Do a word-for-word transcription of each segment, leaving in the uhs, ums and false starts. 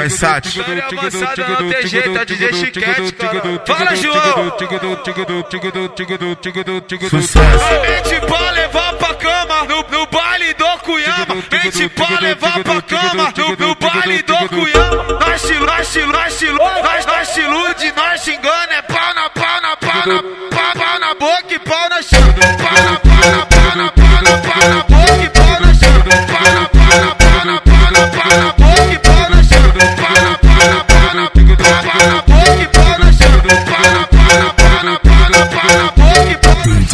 Versace. Série avançada não tem jeito, é D J Chiquete, cara. Fala, João! Sucesso. Mente pra levar pra cama no, no baile do Cunhama. Mente pra levar pra cama no, no baile do Cunhama. Nós estilo, nós estilo, nós estilo, nós, nós estilo de nós xingando é pau na, pau na, pau na, pau, pau na boca e pau na chão. Pau na, pau na, pau na, pau na, pau na boca e pau na chão. Pau na, pau na, pau na, pau na, pau na boca e pau na chão. Pau na, pau na, pau na, pau na boca e pau na chão. Pau na, pau na, pau na, pau na, pau na boca e pau na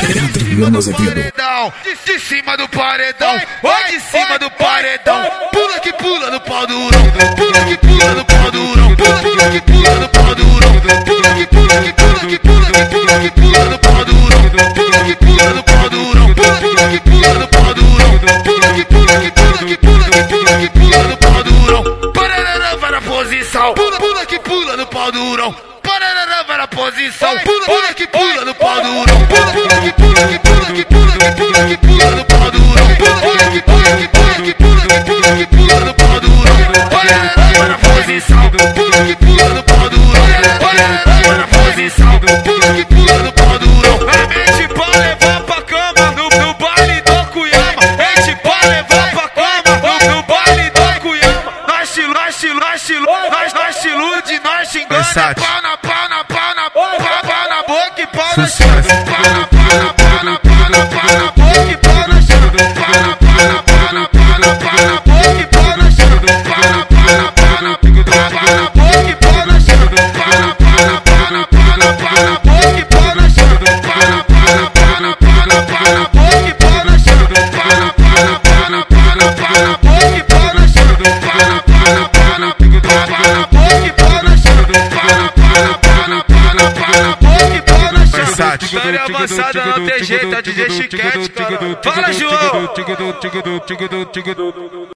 chão. De, de cima do paredão, oi de cima do paredão. Pula que pula no pau durão. Pula que pula no pau durão. Pula, pula que pula no pau durão. Pula que pula que pula que pula que pula que pula no pau durão. Pula que pula no pau durão. Pula, pula que pula no pau durão. Pula que pula que pula que pula que pula que pula no pau durão. Parará, vai na posição. Pula, pula que pula no pau durão. Parará, vai na posição. Pula, pula que pula no pau durão. Pula, pula que pula que pula que pula que pula que pula no pau durão. Pula, pula que pula que pula que pula que pula que pula no pau durão. Parará, vai na posição. Pula que pula no pau durão. Parará, vai na posição. Pula que pula no pau durão. É mente pra levar pra cama no, no baile do Cunhama. Mente pra levar pra cama no, no baile do Cunhama. Nós estilo, nós estilo, nós estilo, nós, nós estilo de nós xingando é pau na, pau na, pau na, pau, pau na boca e pau na chão. Pau na, pau na, pau na, pau na, pau na boca e pau na chão. Pau na, pau na, pau na, pau na, pau na boca e pau na chão. Pau na, pau na, pau na, pau na boca e pau na chão. Pau na, pau na, pau na, pau na, pau na boca e pau na chão. Pau na, pau na, pau na, pau na, pau na boca e pau na chão. Pau na, pau na, pau na, pau na, pau na boca e pau na chão. Pau na, pau na, pau na, pau na boca e pau na chão. Pau na, pau na, pau na, pau na, pau na boca e pau na chão. Série avançada não tem jeito, é D J Chiquete, cara. Fala, João!